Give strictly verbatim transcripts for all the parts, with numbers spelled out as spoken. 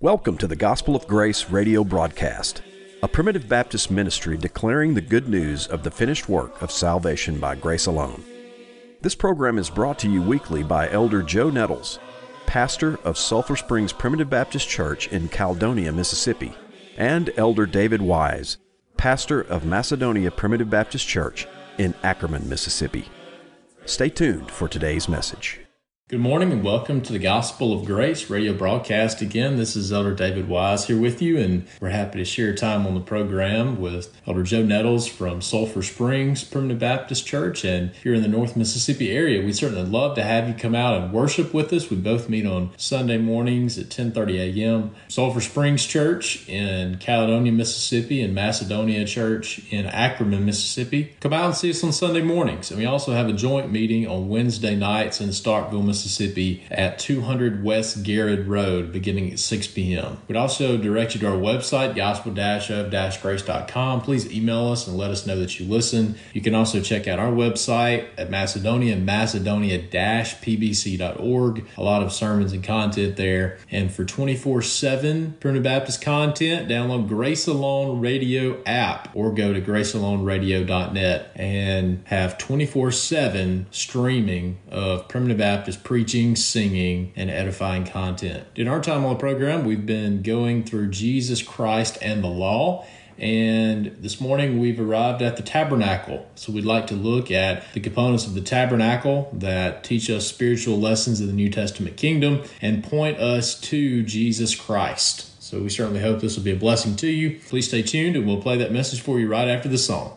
Welcome to the Gospel of Grace radio broadcast, a Primitive Baptist ministry declaring the good news of the finished work of salvation by grace alone. This program is brought to you weekly by Elder Joe Nettles, pastor of Sulphur Springs Primitive Baptist Church in Caledonia, Mississippi, and Elder David Wise, pastor of Macedonia Primitive Baptist Church in Ackerman, Mississippi. Stay tuned for today's message. Good morning and welcome to the Gospel of Grace radio broadcast. Again, this is Elder David Wise here with you, and we're happy to share time on the program with Elder Joe Nettles from Sulphur Springs Primitive Baptist Church. And here in the North Mississippi area, we'd certainly love to have you come out and worship with us. We both meet on Sunday mornings at ten thirty a.m. Sulphur Springs Church in Caledonia, Mississippi, and Macedonia Church in Ackerman, Mississippi. Come out and see us on Sunday mornings. And we also have a joint meeting on Wednesday nights in Starkville, Mississippi. Mississippi at two hundred West Garrett Road beginning at six p.m. We'd also direct you to our website, gospel of grace dot com. Please email us and let us know that you listen. You can also check out our website at Macedonia, macedonia dash p b c dot org. A lot of sermons and content there. And for twenty-four seven Primitive Baptist content, download Grace Alone Radio app or go to grace alone radio dot net and have twenty-four seven streaming of Primitive Baptist preaching, singing, and edifying content. In our time on the program, we've been going through Jesus Christ and the law, and this morning we've arrived at the tabernacle. So we'd like to look at the components of the tabernacle that teach us spiritual lessons of the New Testament kingdom and point us to Jesus Christ. So we certainly hope this will be a blessing to you. Please stay tuned and we'll play that message for you right after the song.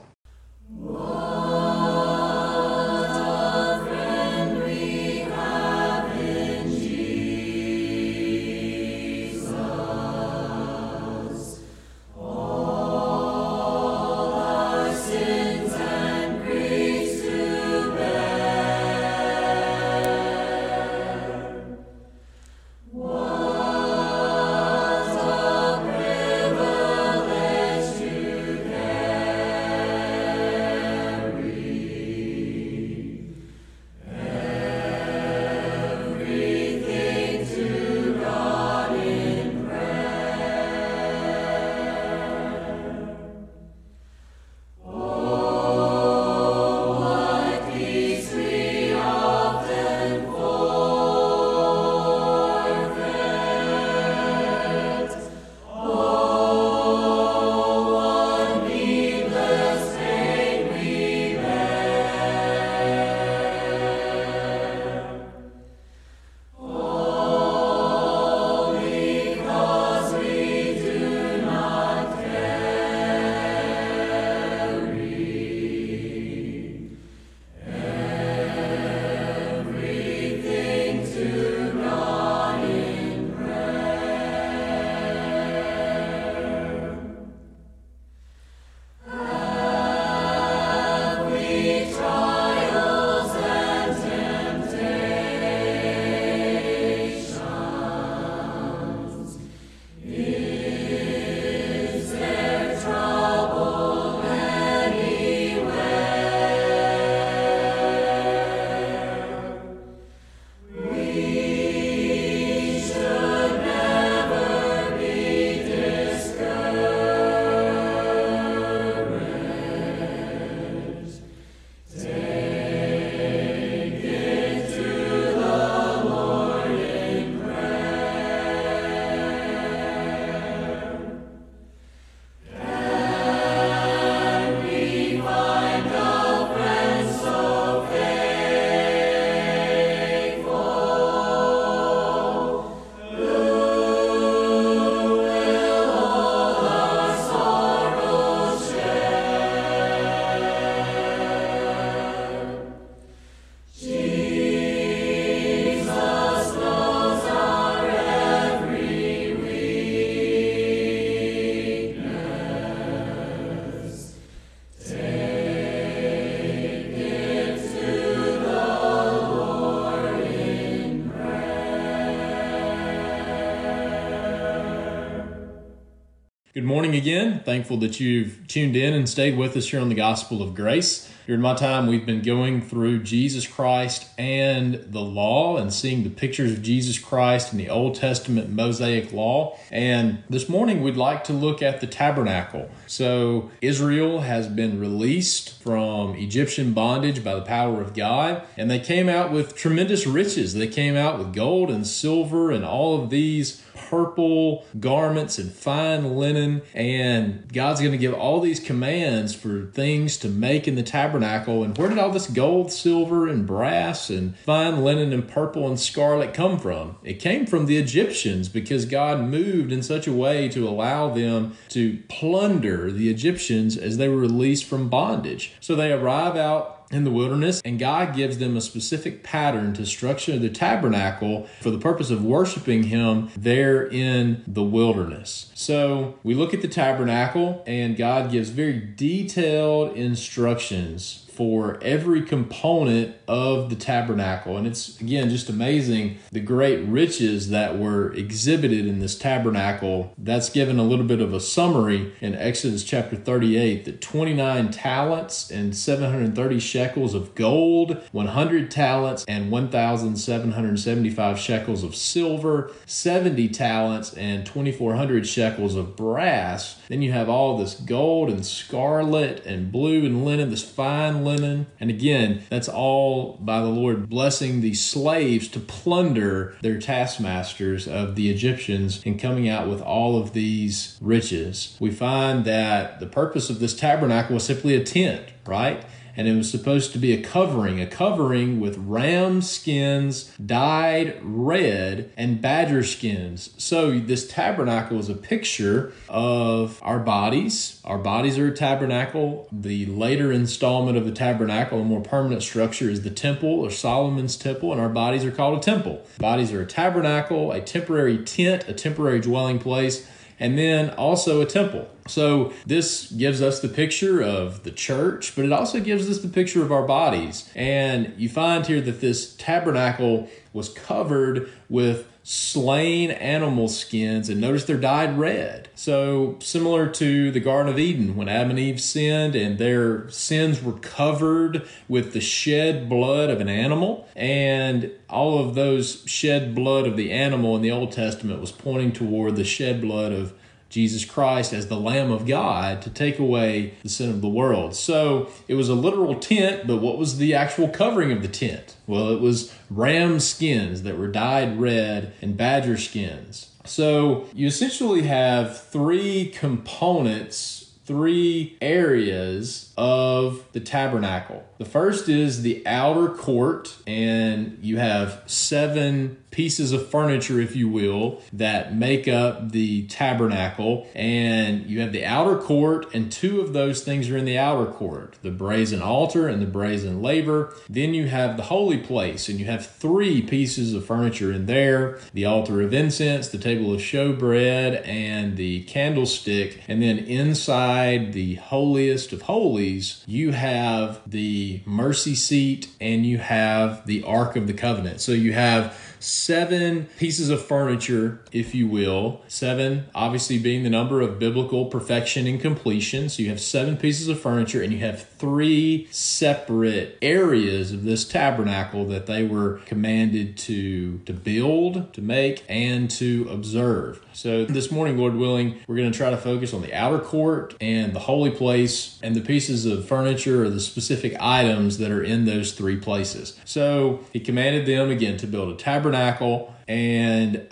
Good morning again. Thankful that you've tuned in and stayed with us here on the Gospel of Grace. During my time, we've been going through Jesus Christ and the law and seeing the pictures of Jesus Christ in the Old Testament Mosaic law. And this morning, we'd like to look at the tabernacle. So Israel has been released from Egyptian bondage by the power of God, and they came out with tremendous riches. They came out with gold and silver and all of these purple garments and fine linen, and God's going to give all these commands for things to make in the tabernacle. And where did all this gold, silver, and brass and fine linen and purple and scarlet come from? It came from the Egyptians, because God moved in such a way to allow them to plunder the Egyptians as they were released from bondage. So they arrive out in the wilderness, and God gives them a specific pattern to structure the tabernacle for the purpose of worshiping Him there in the wilderness. So we look at the tabernacle, and God gives very detailed instructions for every component of the tabernacle. And it's, again, just amazing the great riches that were exhibited in this tabernacle. That's given a little bit of a summary in Exodus chapter thirty-eight, that twenty-nine talents and seven hundred thirty shekels of gold, one hundred talents and one thousand seven hundred seventy-five shekels of silver, seventy talents and twenty-four hundred shekels of brass. Then you have all this gold and scarlet and blue and linen, this fine linen. And again, that's all by the Lord blessing the slaves to plunder their taskmasters of the Egyptians and coming out with all of these riches. We find that the purpose of this tabernacle was simply a tent, right? And it was supposed to be a covering, a covering with ram skins dyed red and badger skins. So this tabernacle is a picture of our bodies. Our bodies are a tabernacle. The later installment of the tabernacle, a more permanent structure, is the temple, or Solomon's temple, and our bodies are called a temple. Bodies are a tabernacle, a temporary tent, a temporary dwelling place, and then also a temple. So this gives us the picture of the church, but it also gives us the picture of our bodies. And you find here that this tabernacle was covered with slain animal skins, and notice they're dyed red. So similar to the Garden of Eden, when Adam and Eve sinned and their sins were covered with the shed blood of an animal, and all of those shed blood of the animal in the Old Testament was pointing toward the shed blood of Jesus Christ as the Lamb of God to take away the sin of the world. So it was a literal tent, but what was the actual covering of the tent? Well, it was ram skins that were dyed red and badger skins. So you essentially have three components, three areas of the tabernacle. The first is the outer court, and you have seven pieces of furniture, if you will, that make up the tabernacle. And you have the outer court, and two of those things are in the outer court, the brazen altar and the brazen laver. Then you have the holy place, and you have three pieces of furniture in there: the altar of incense, the table of showbread, and the candlestick. And then inside the holiest of holies, you have the mercy seat and you have the Ark of the Covenant. So you have seven pieces of furniture, if you will. Seven, obviously, being the number of biblical perfection and completion. So you have seven pieces of furniture, and you have three separate areas of this tabernacle that they were commanded to, to build, to make, and to observe. So this morning, Lord willing, we're going to try to focus on the outer court and the holy place and the pieces of furniture or the specific items that are in those three places. So he commanded them again to build a tabernacle, and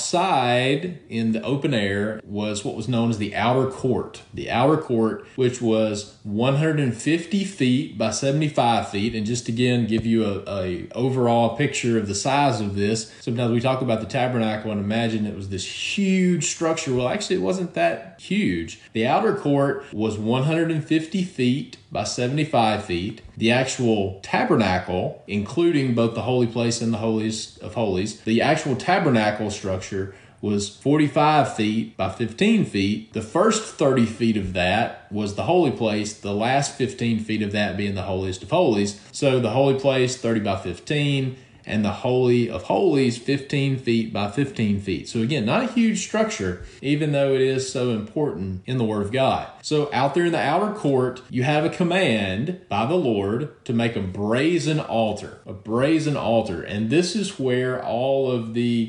outside in the open air was what was known as the outer court. The outer court, which was one hundred fifty feet by seventy-five feet. And just again, give you a, a overall picture of the size of this. Sometimes we talk about the tabernacle and imagine it was this huge structure. Well, actually, it wasn't that huge. The outer court was one hundred fifty feet by seventy-five feet. The actual tabernacle, including both the holy place and the holiest of holies, the actual tabernacle structure was forty-five feet by fifteen feet. The first thirty feet of that was the holy place, the last fifteen feet of that being the holiest of holies. So the holy place, thirty by fifteen, and the Holy of Holies fifteen feet by fifteen feet. So again, not a huge structure, even though it is so important in the Word of God. So out there in the outer court, you have a command by the Lord to make a brazen altar, a brazen altar. And this is where all of the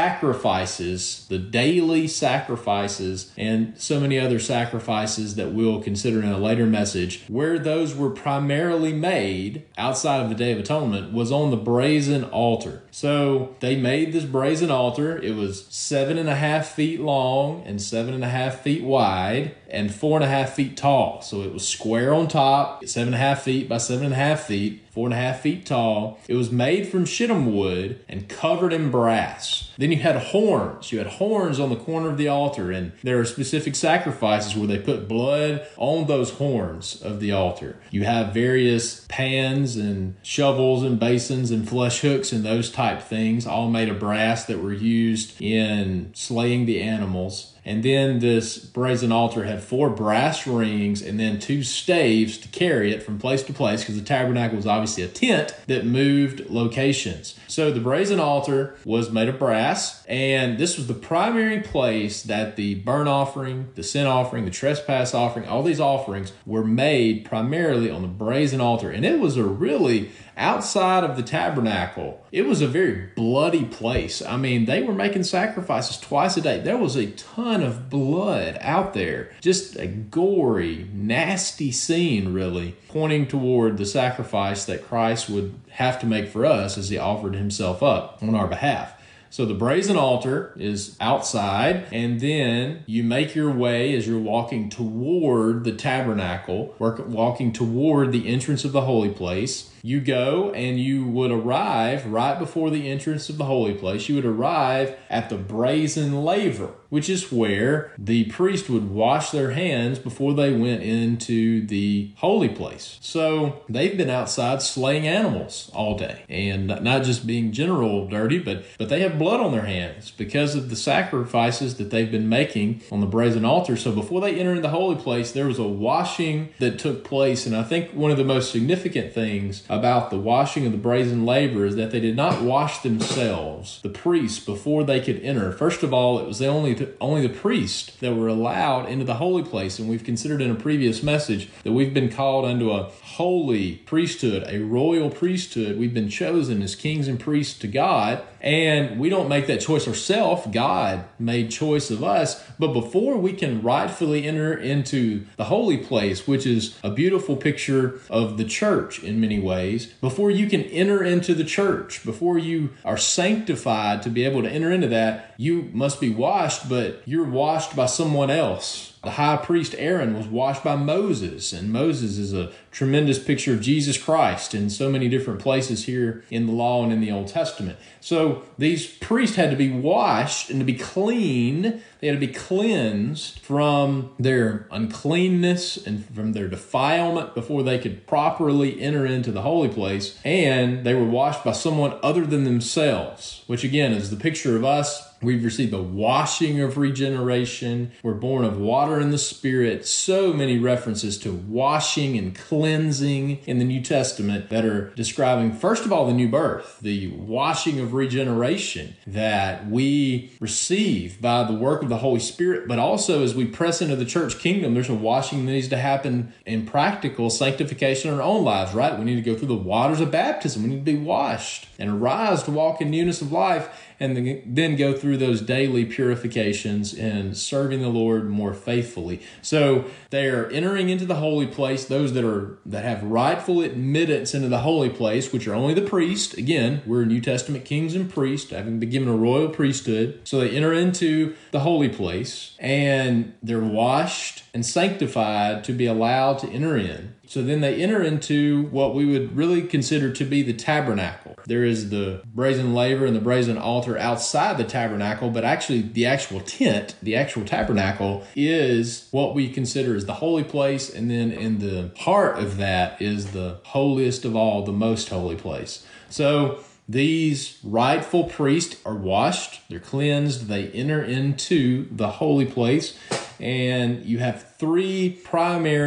sacrifices, the daily sacrifices, and so many other sacrifices that we'll consider in a later message, where those were primarily made outside of the Day of Atonement was on the brazen altar. So they made this brazen altar. It was seven and a half feet long and seven and a half feet wide and four and a half feet tall. So it was square on top, seven and a half feet by seven and a half feet, four and a half feet tall. It was made from shittim wood and covered in brass. Then you had horns. You had horns on the corner of the altar, and there are specific sacrifices where they put blood on those horns of the altar. You have various pans and shovels and basins and flesh hooks and those type things, all made of brass that were used in slaying the animals. And then this brazen altar had four brass rings and then two staves to carry it from place to place, because the tabernacle was obviously a tent that moved locations. So the brazen altar was made of brass, and this was the primary place that the burnt offering, the sin offering, the trespass offering, all these offerings were made primarily on the brazen altar. And it was a really, outside of the tabernacle, it was a very bloody place. I mean, they were making sacrifices twice a day. There was a ton of blood out there. Just a gory, nasty scene, really, pointing toward the sacrifice that Christ would have to make for us as he offered himself up on our behalf. So the brazen altar is outside, and then you make your way as you're walking toward the tabernacle, walking toward the entrance of the holy place. You go and you would arrive right before the entrance of the holy place. You would arrive at the brazen laver, which is where the priest would wash their hands before they went into the holy place. So they've been outside slaying animals all day, and not just being general dirty, but, but they have blood on their hands because of the sacrifices that they've been making on the brazen altar. So before they enter in the holy place, there was a washing that took place. And I think one of the most significant things about the washing of the brazen laver is that they did not wash themselves, the priests, before they could enter. First of all, it was the only only the priests that were allowed into the holy place. And we've considered in a previous message that we've been called unto a holy priesthood, a royal priesthood. We've been chosen as kings and priests to God, and we don't make that choice ourselves. God made choice of us. But before we can rightfully enter into the holy place, which is a beautiful picture of the church in many ways, before you can enter into the church, before you are sanctified to be able to enter into that, you must be washed, but you're washed by someone else. The high priest Aaron was washed by Moses, and Moses is a tremendous picture of Jesus Christ in so many different places here in the law and in the Old Testament. So these priests had to be washed and to be clean. They had to be cleansed from their uncleanness and from their defilement before they could properly enter into the holy place. And they were washed by someone other than themselves, which again is the picture of us. We've received the washing of regeneration. We're born of water and the Spirit. So many references to washing and cleansing in the New Testament that are describing, first of all, the new birth, the washing of regeneration that we receive by the work of the Holy Spirit. But also, as we press into the church kingdom, there's a washing that needs to happen in practical sanctification in our own lives, right? We need to go through the waters of baptism. We need to be washed and arise to walk in newness of life, and then go through those daily purifications and serving the Lord more faithfully. So they are entering into the holy place, those that are that have rightful admittance into the holy place, which are only the priest. Again, we're New Testament kings and priests, having been given a royal priesthood. So they enter into the holy place, and they're washed and sanctified to be allowed to enter in. So then they enter into what we would really consider to be the tabernacle. There is the brazen laver and the brazen altar outside the tabernacle, but actually the actual tent, the actual tabernacle, is what we consider as the holy place. And then in the heart of that is the holiest of all, the most holy place. So these rightful priests are washed, they're cleansed, they enter into the holy place. And you have three primary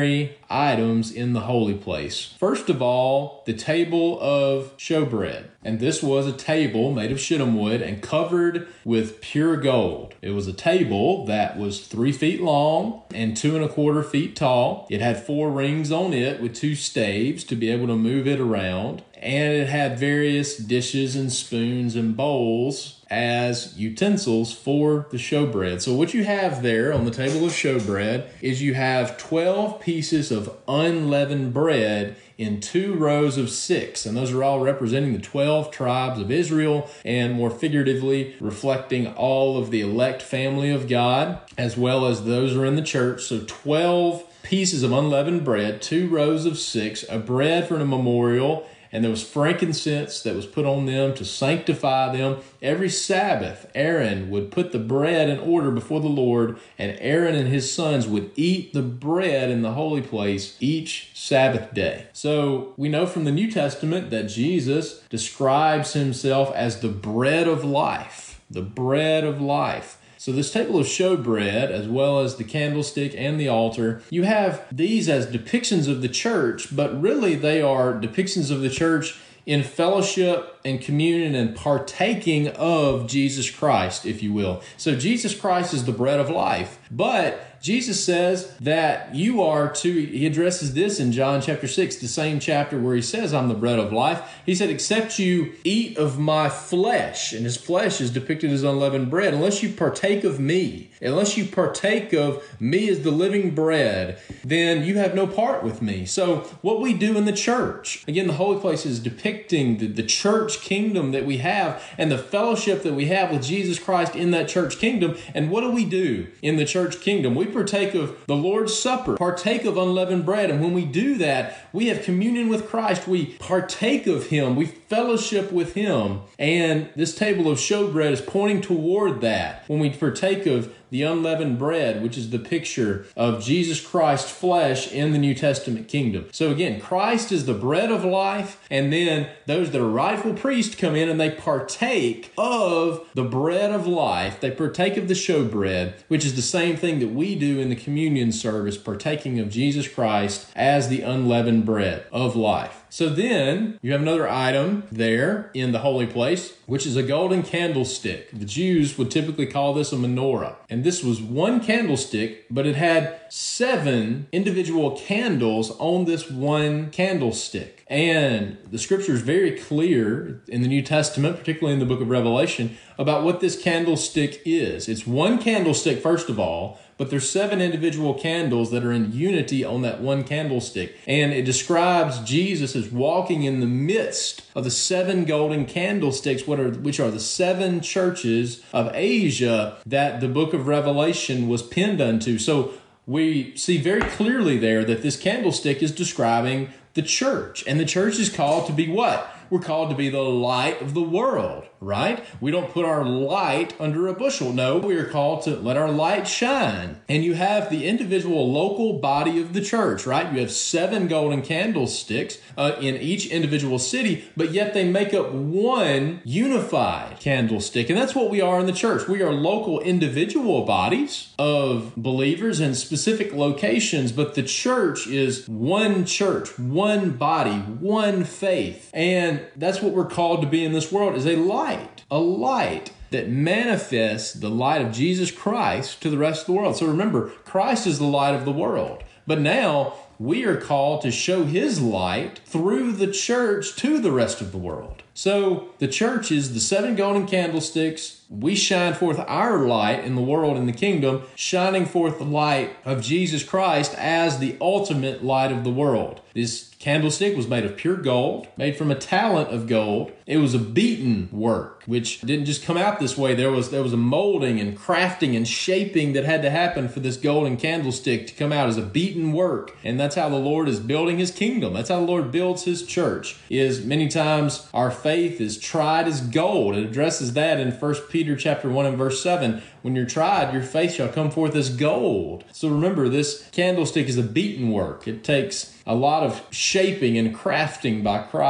items in the holy place. First of all, the table of showbread. And this was a table made of shittim wood and covered with pure gold. It was a table that was three feet long and two and a quarter feet tall. It had four rings on it with two staves to be able to move it around. And it had various dishes and spoons and bowls as utensils for the showbread. So what you have there on the table of showbread is you have twelve pieces of unleavened bread in two rows of six. And those are all representing the twelve tribes of Israel and more figuratively reflecting all of the elect family of God, as well as those who are in the church. So twelve pieces of unleavened bread, two rows of six, a bread for a memorial, and there was frankincense that was put on them to sanctify them. Every Sabbath, Aaron would put the bread in order before the Lord, and Aaron and his sons would eat the bread in the holy place each Sabbath day. So we know from the New Testament that Jesus describes himself as the bread of life, the bread of life. So this table of showbread, as well as the candlestick and the altar, you have these as depictions of the church, but really they are depictions of the church in fellowship and communion and partaking of Jesus Christ, if you will. So Jesus Christ is the bread of life, but Jesus says that you are to, he addresses this in John chapter six, the same chapter where he says, I'm the bread of life. He said, except you eat of my flesh, and his flesh is depicted as unleavened bread, unless you partake of me, unless you partake of me as the living bread, then you have no part with me. So what we do in the church, again, the holy place is depicting the, the church kingdom that we have and the fellowship that we have with Jesus Christ in that church kingdom. And what do we do in the church kingdom? We partake of the Lord's Supper, partake of unleavened bread. And when we do that, we have communion with Christ. We partake of him. We fellowship with him. And this table of showbread is pointing toward that. When we partake of the unleavened bread, which is the picture of Jesus Christ's flesh in the New Testament kingdom. So again, Christ is the bread of life, and then those that are rightful priests come in and they partake of the bread of life. They partake of the showbread, which is the same thing that we do in the communion service, partaking of Jesus Christ as the unleavened bread of life. So then you have another item there in the holy place, which is a golden candlestick. The Jews would typically call this a menorah. And this was one candlestick, but it had seven individual candles on this one candlestick. And the scripture is very clear in the New Testament, particularly in the book of Revelation, about what this candlestick is. It's one candlestick, first of all, but there's seven individual candles that are in unity on that one candlestick. And it describes Jesus as walking in the midst of the seven golden candlesticks, which are the seven churches of Asia that the book of Revelation was pinned unto. So we see very clearly there that this candlestick is describing the church. And the church is called to be what? We're called to be the light of the world, right? We don't put our light under a bushel. No, we are called to let our light shine. And you have the individual local body of the church, right? You have seven golden candlesticks uh, in each individual city, but yet they make up one unified candlestick. And that's what we are in the church. We are local individual bodies of believers in specific locations, but the church is one church, one body, one faith. And that's what we're called to be in this world, is a light, a light that manifests the light of Jesus Christ to the rest of the world. So remember, Christ is the light of the world. But now we are called to show his light through the church to the rest of the world. So the church is the seven golden candlesticks. We shine forth our light in the world, in the kingdom, shining forth the light of Jesus Christ as the ultimate light of the world. This candlestick was made of pure gold, made from a talent of gold. It was a beaten work, which didn't just come out this way. There was there was a molding and crafting and shaping that had to happen for this golden candlestick to come out as a beaten work. And that's how the Lord is building his kingdom. That's how the Lord builds his church. Is many times our faith is tried as gold. It addresses that in First Peter chapter one and verse seven. When you're tried, your faith shall come forth as gold. So remember, this candlestick is a beaten work. It takes a lot of shaping and crafting by Christ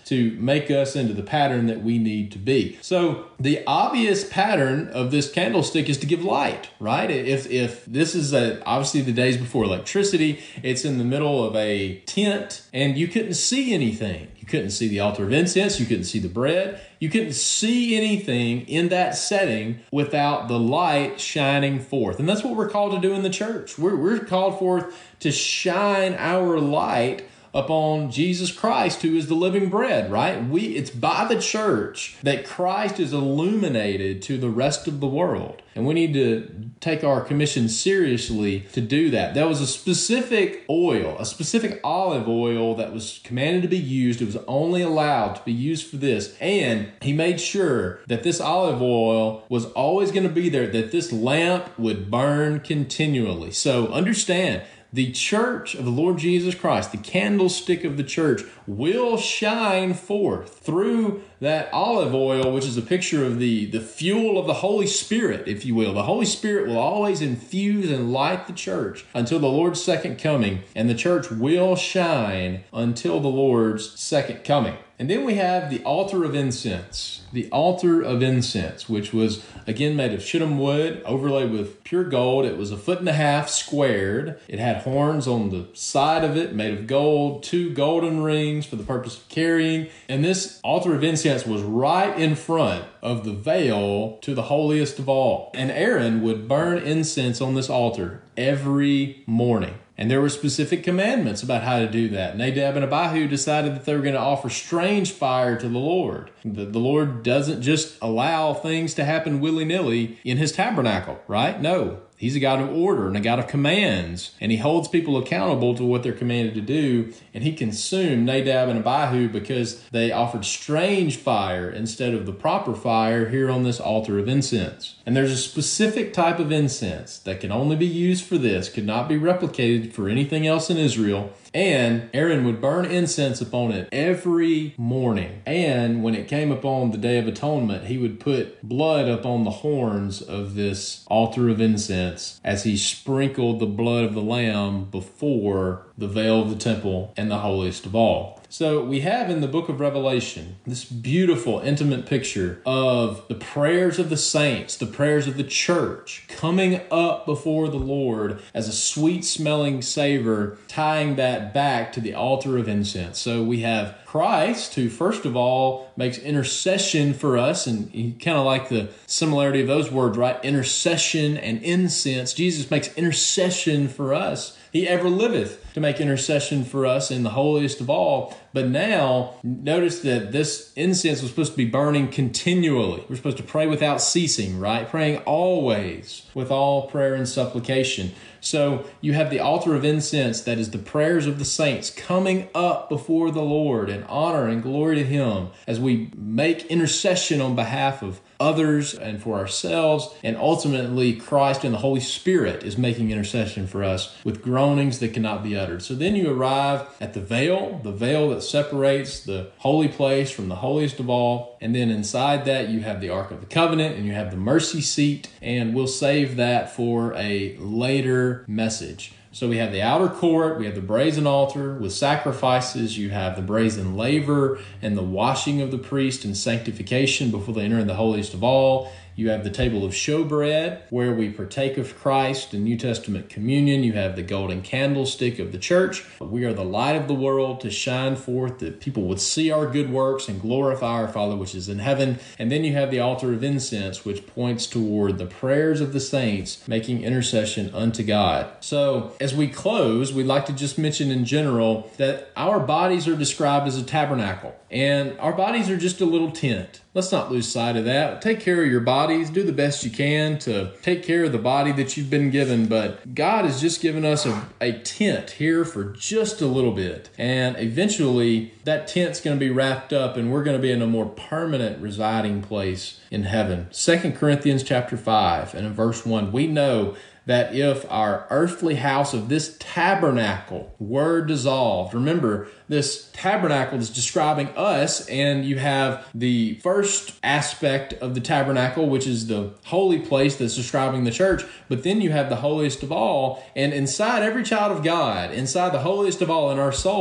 to make us into the pattern that we need to be. So the obvious pattern of this candlestick is to give light, right? If if this is a, obviously the days before electricity, it's in the middle of a tent and you couldn't see anything. You couldn't see the altar of incense. You couldn't see the bread. You couldn't see anything in that setting without the light shining forth. And that's what we're called to do in the church. We're, we're called forth to shine our light upon Jesus Christ, who is the living bread, right? We it's by the church that Christ is illuminated to the rest of the world. And we need to take our commission seriously to do that. There was a specific oil, a specific olive oil that was commanded to be used. It was only allowed to be used for this. And he made sure that this olive oil was always going to be there, that this lamp would burn continually. So understand, the church of the Lord Jesus Christ, the candlestick of the church, will shine forth through that olive oil, which is a picture of the, the fuel of the Holy Spirit, if you will. The Holy Spirit will always infuse and light the church until the Lord's second coming, and the church will shine until the Lord's second coming. And then we have the altar of incense, the altar of incense, which was, again, made of shittim wood, overlaid with pure gold. It was a foot and a half squared. It had horns on the side of it, made of gold, two golden rings for the purpose of carrying. And this altar of incense was right in front of the veil to the holiest of all. And Aaron would burn incense on this altar every morning. And there were specific commandments about how to do that. Nadab and Abihu decided that they were going to offer strange fire to the Lord. The, the Lord doesn't just allow things to happen willy-nilly in his tabernacle, right? No. He's a God of order and a God of commands, and he holds people accountable to what they're commanded to do. And he consumed Nadab and Abihu because they offered strange fire instead of the proper fire here on this altar of incense. And there's a specific type of incense that can only be used for this, could not be replicated for anything else in Israel. And Aaron would burn incense upon it every morning. And when it came upon the Day of Atonement, he would put blood upon the horns of this altar of incense as he sprinkled the blood of the lamb before the veil of the temple and the holiest of all. So we have in the book of Revelation this beautiful, intimate picture of the prayers of the saints, the prayers of the church coming up before the Lord as a sweet-smelling savor, tying that back to the altar of incense. So we have Christ, who first of all makes intercession for us, and you kind of like the similarity of those words, right? Intercession and incense. Jesus makes intercession for us. He ever liveth to make intercession for us in the holiest of all. But now, notice that this incense was supposed to be burning continually. We're supposed to pray without ceasing, right? Praying always with all prayer and supplication. So you have the altar of incense that is the prayers of the saints coming up before the Lord in honor and glory to Him as we make intercession on behalf of others and for ourselves. And ultimately, Christ and the Holy Spirit is making intercession for us with groanings that cannot be uttered. So then you arrive at the veil, the veil that separates the holy place from the holiest of all. And then inside that, you have the Ark of the Covenant and you have the mercy seat. And we'll save that for a later message. So we have the outer court, we have the brazen altar with sacrifices, you have the brazen laver and the washing of the priest and sanctification before they enter in the holiest of all. You have the table of showbread where we partake of Christ in New Testament communion. You have the golden candlestick of the church. We are the light of the world to shine forth that people would see our good works and glorify our Father which is in heaven. And then you have the altar of incense, which points toward the prayers of the saints making intercession unto God. So as we close, we'd like to just mention in general that our bodies are described as a tabernacle, and our bodies are just a little tent. Let's not lose sight of that. Take care of your bodies. Do the best you can to take care of the body that you've been given. But God has just given us a, a tent here for just a little bit. And eventually that tent's going to be wrapped up and we're going to be in a more permanent residing place in heaven. Second Corinthians chapter five and in verse one, we know that if our earthly house of this tabernacle were dissolved, remember, this tabernacle is describing us, and you have the first aspect of the tabernacle, which is the holy place that's describing the church, but then you have the holiest of all, and inside every child of God, inside the holiest of all in our soul,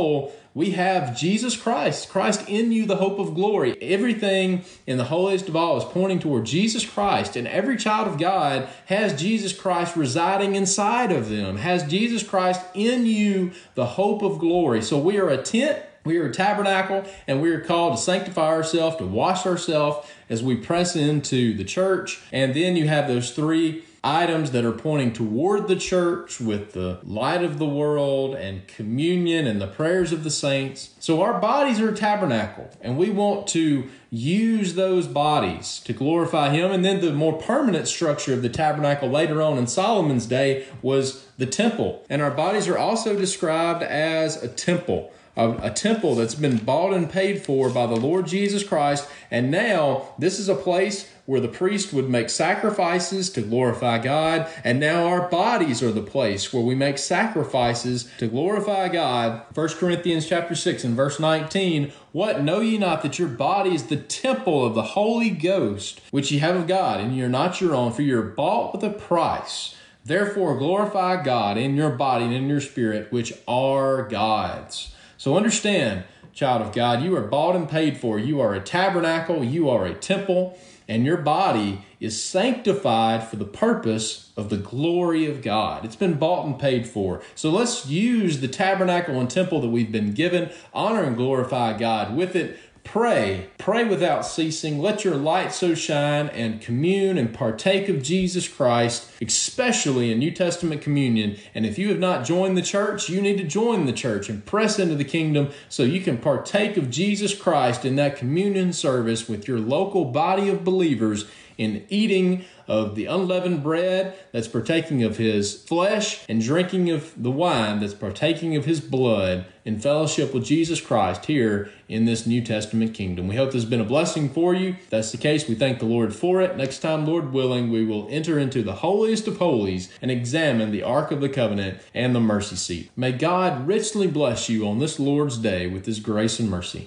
we have Jesus Christ, Christ in you, the hope of glory. Everything in the holiest of all is pointing toward Jesus Christ, and every child of God has Jesus Christ residing inside of them, has Jesus Christ in you, the hope of glory. So we are a tent, we are a tabernacle, and we are called to sanctify ourselves, to wash ourselves as we press into the church. And then you have those three items that are pointing toward the church with the light of the world and communion and the prayers of the saints. So our bodies are a tabernacle, and we want to use those bodies to glorify Him. And then the more permanent structure of the tabernacle later on in Solomon's day was the temple. And our bodies are also described as a temple. A, a temple that's been bought and paid for by the Lord Jesus Christ. And now this is a place where the priest would make sacrifices to glorify God. And now our bodies are the place where we make sacrifices to glorify God. First Corinthians chapter six and verse nineteen, "What, know ye not that your body is the temple of the Holy Ghost, which ye have of God, and ye are not your own, for ye are bought with a price. Therefore glorify God in your body and in your spirit, which are God's." So understand, child of God, you are bought and paid for. You are a tabernacle, you are a temple, and your body is sanctified for the purpose of the glory of God. It's been bought and paid for. So let's use the tabernacle and temple that we've been given, honor and glorify God with it. Pray, pray without ceasing. Let your light so shine, and commune and partake of Jesus Christ, especially in New Testament communion. And if you have not joined the church, you need to join the church and press into the kingdom so you can partake of Jesus Christ in that communion service with your local body of believers, in eating of the unleavened bread that's partaking of His flesh, and drinking of the wine that's partaking of His blood, in fellowship with Jesus Christ here in this New Testament kingdom. We hope this has been a blessing for you. If that's the case, we thank the Lord for it. Next time, Lord willing, we will enter into the holiest of holies and examine the Ark of the Covenant and the mercy seat. May God richly bless you on this Lord's Day with His grace and mercy.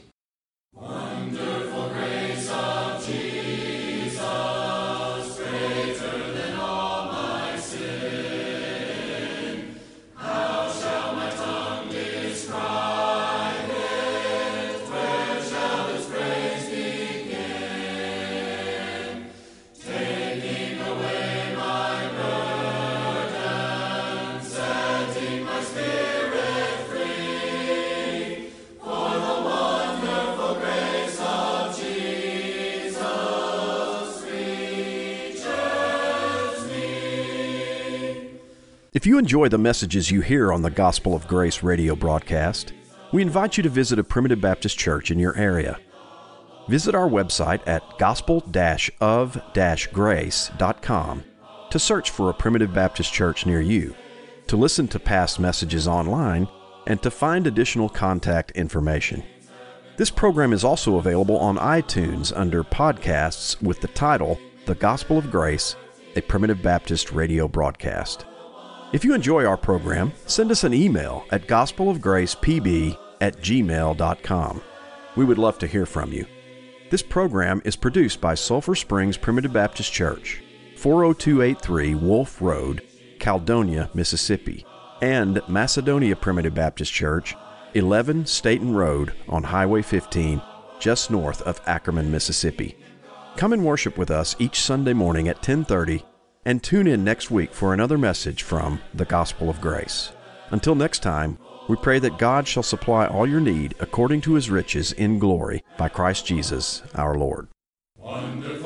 Wonderful grace of Jesus, greater than all my sin. How shall my tongue describe it? Where shall its praise begin? Taking away my burden, setting my spirit free. For the wonderful grace of Jesus reaches me. If you enjoy the messages you hear on the Gospel of Grace radio broadcast, we invite you to visit a Primitive Baptist church in your area. Visit our website at gospel dash of dash grace dot com to search for a Primitive Baptist church near you, to listen to past messages online, and to find additional contact information. This program is also available on iTunes under Podcasts with the title, The Gospel of Grace, a Primitive Baptist radio broadcast. If you enjoy our program, send us an email at gospel of grace p b at gmail dot com. We would love to hear from you. This program is produced by Sulphur Springs Primitive Baptist Church, four oh two eighty-three Wolf Road, Caledonia, Mississippi, and Macedonia Primitive Baptist Church, eleven Staten Road on Highway fifteen, just north of Ackerman, Mississippi. Come and worship with us each Sunday morning at ten thirty, and tune in next week for another message from the Gospel of Grace. Until next time, we pray that God shall supply all your need according to His riches in glory by Christ Jesus our Lord. Wonderful